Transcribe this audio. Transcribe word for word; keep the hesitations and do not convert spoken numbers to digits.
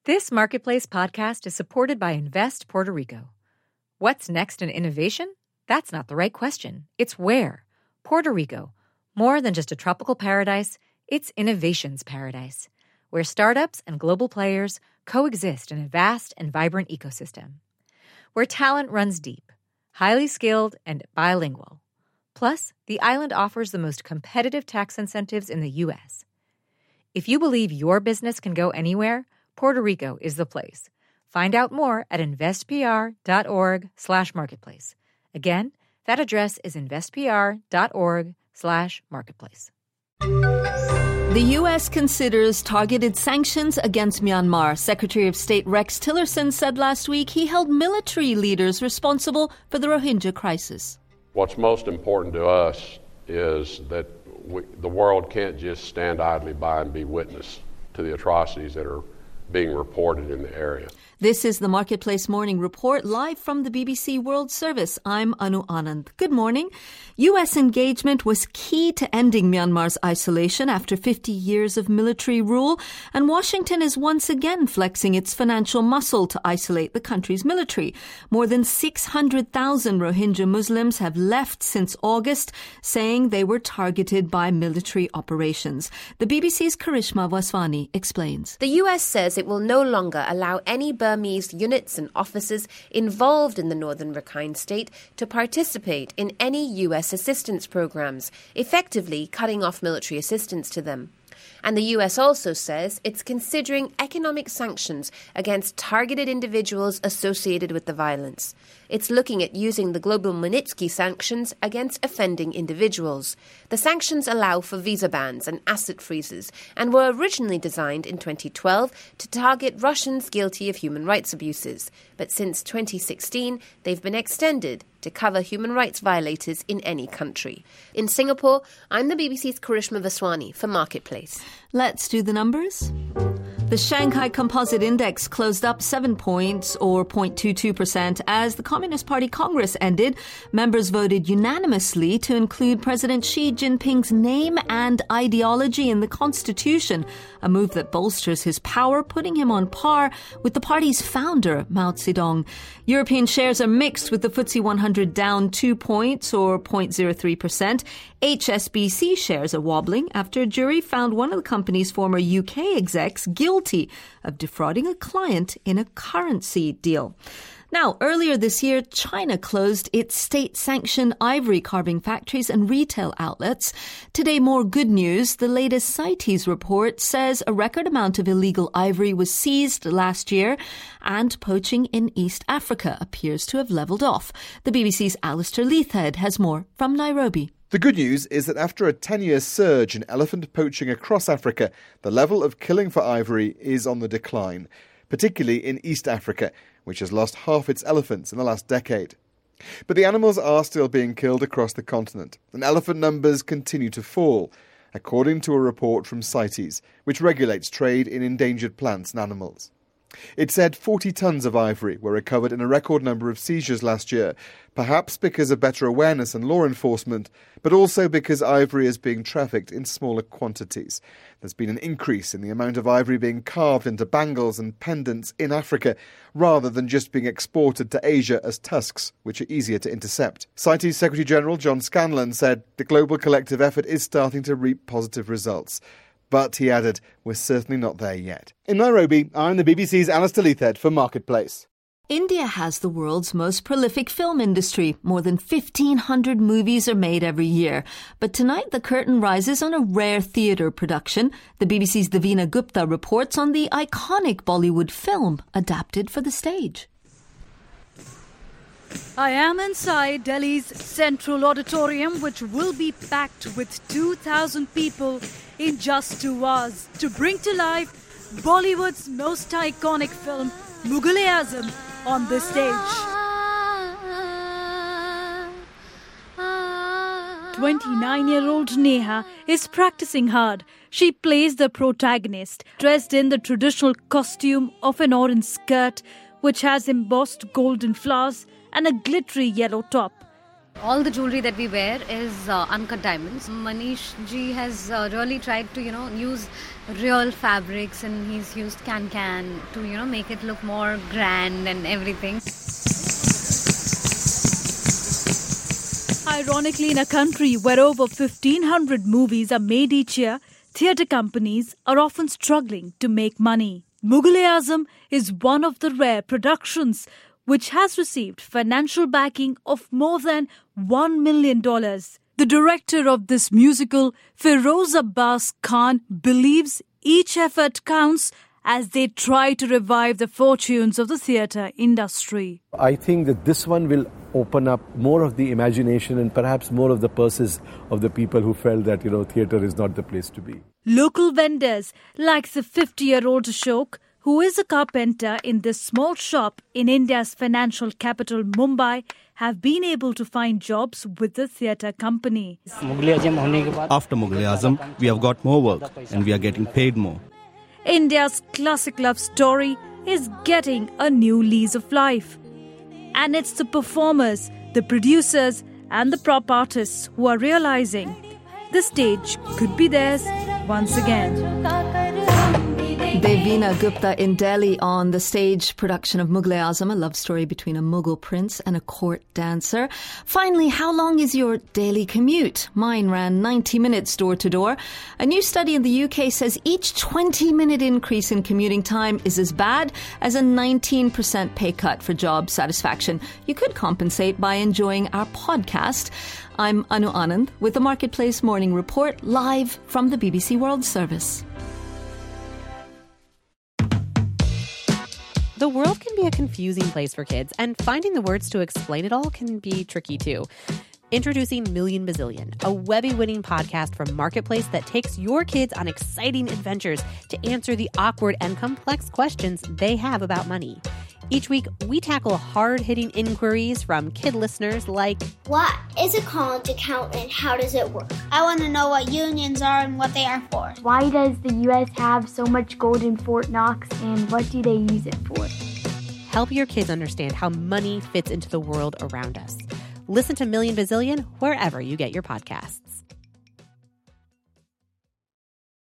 This Marketplace podcast is supported by Invest Puerto Rico. What's next in innovation? That's not the right question. It's where. Puerto Rico. More than just a tropical paradise, it's innovation's paradise, where startups and global players coexist in a vast and vibrant ecosystem. Where talent runs deep, highly skilled, and bilingual. Plus, the island offers the most competitive tax incentives in the U S. If you believe your business can go anywhere, Puerto Rico is the place. Find out more at investpr.org slash marketplace. Again, that address is investpr.org slash marketplace. The U S considers targeted sanctions against Myanmar. Secretary of State Rex Tillerson said last week he held military leaders responsible for the Rohingya crisis. What's most important to us is that we, the world can't just stand idly by and be witness to the atrocities that are being reported in the area. This is the Marketplace Morning Report, live from the B B C World Service. I'm Anu Anand. Good morning. U S engagement was key to ending Myanmar's isolation after fifty years of military rule, and Washington is once again flexing its financial muscle to isolate the country's military. More than six hundred thousand Rohingya Muslims have left since August, saying they were targeted by military operations. The B B C's Karishma Vaswani explains. The U S says it will no longer allow any Burmese units and officers involved in the northern Rakhine state to participate in any U S assistance programs, effectively cutting off military assistance to them. And the U S also says it's considering economic sanctions against targeted individuals associated with the violence. It's looking at using the global Magnitsky sanctions against offending individuals. The sanctions allow for visa bans and asset freezes and were originally designed in twenty twelve to target Russians guilty of human rights abuses. But since twenty sixteen, they've been extended to cover human rights violators in any country. In Singapore, I'm the B B C's Karishma Vaswani for Marketplace. Let's do the numbers. The Shanghai Composite Index closed up seven points, or zero point two two percent, as the Communist Party Congress ended. Members voted unanimously to include President Xi Jinping's name and ideology in the constitution, a move that bolsters his power, putting him on par with the party's founder, Mao Zedong. European shares are mixed, with the F T S E one hundred down two points, or zero point zero three percent. H S B C shares are wobbling after a jury found one of the company's former U K execs guilty of defrauding a client in a currency deal. Now, earlier this year, China closed its state-sanctioned ivory carving factories and retail outlets. Today, more good news. The latest CITES report says a record amount of illegal ivory was seized last year, and poaching in East Africa appears to have leveled off. The B B C's Alistair Leithhead has more from Nairobi. The good news is that after a ten-year surge in elephant poaching across Africa, the level of killing for ivory is on the decline, particularly in East Africa, which has lost half its elephants in the last decade. But the animals are still being killed across the continent, and elephant numbers continue to fall, according to a report from CITES, which regulates trade in endangered plants and animals. It said forty tonnes of ivory were recovered in a record number of seizures last year, perhaps because of better awareness and law enforcement, but also because ivory is being trafficked in smaller quantities. There's been an increase in the amount of ivory being carved into bangles and pendants in Africa, rather than just being exported to Asia as tusks, which are easier to intercept. CITES Secretary-General John Scanlon said the global collective effort is starting to reap positive results. But, he added, we're certainly not there yet. In Nairobi, I'm the B B C's Alistair Leithhead for Marketplace. India has the world's most prolific film industry. More than fifteen hundred movies are made every year. But tonight the curtain rises on a rare theatre production. The B B C's Davina Gupta reports on the iconic Bollywood film adapted for the stage. I am inside Delhi's Central Auditorium, which will be packed with two thousand people in just two hours to bring to life Bollywood's most iconic film, Mughal-e-Azam, on this stage. twenty-nine-year-old Neha is practicing hard. She plays the protagonist, dressed in the traditional costume of an orange skirt, which has embossed golden flowers and a glittery yellow top. All the jewelry that we wear is uh, uncut diamonds. Manish ji has uh, really tried to, you know, use real fabrics, and he's used can-can to, you know, make it look more grand and everything. Ironically, in a country where over fifteen hundred movies are made each year, theatre companies are often struggling to make money. Mughal-e-Azam is one of the rare productions which has received financial backing of more than one million dollars. The director of this musical, Feroz Abbas Khan, believes each effort counts as they try to revive the fortunes of the theatre industry. I think that this one will open up more of the imagination and perhaps more of the purses of the people who felt that, you know, theatre is not the place to be. Local vendors like the fifty-year-old Ashok, who is a carpenter in this small shop in India's financial capital, Mumbai, have been able to find jobs with the theatre company. After Mughal-e-Azam, we have got more work and we are getting paid more. India's classic love story is getting a new lease of life. And it's the performers, the producers and the prop artists who are realizing the stage could be theirs once again. Devina Gupta in Delhi on the stage production of Mughal-e-Azam, a love story between a Mughal prince and a court dancer. Finally, how long is your daily commute? Mine ran ninety minutes door to door. A new study in the U K says each twenty-minute increase in commuting time is as bad as a nineteen percent pay cut for job satisfaction. You could compensate by enjoying our podcast. I'm Anu Anand with the Marketplace Morning Report, live from the B B C World Service. The world can be a confusing place for kids, and finding the words to explain it all can be tricky too. Introducing Million Bazillion, a Webby-winning podcast from Marketplace that takes your kids on exciting adventures to answer the awkward and complex questions they have about money. Each week, we tackle hard-hitting inquiries from kid listeners like, what is a college account and how does it work? I want to know what unions are and what they are for. Why does the U S have so much gold in Fort Knox and what do they use it for? Help your kids understand how money fits into the world around us. Listen to Million Bazillion wherever you get your podcasts.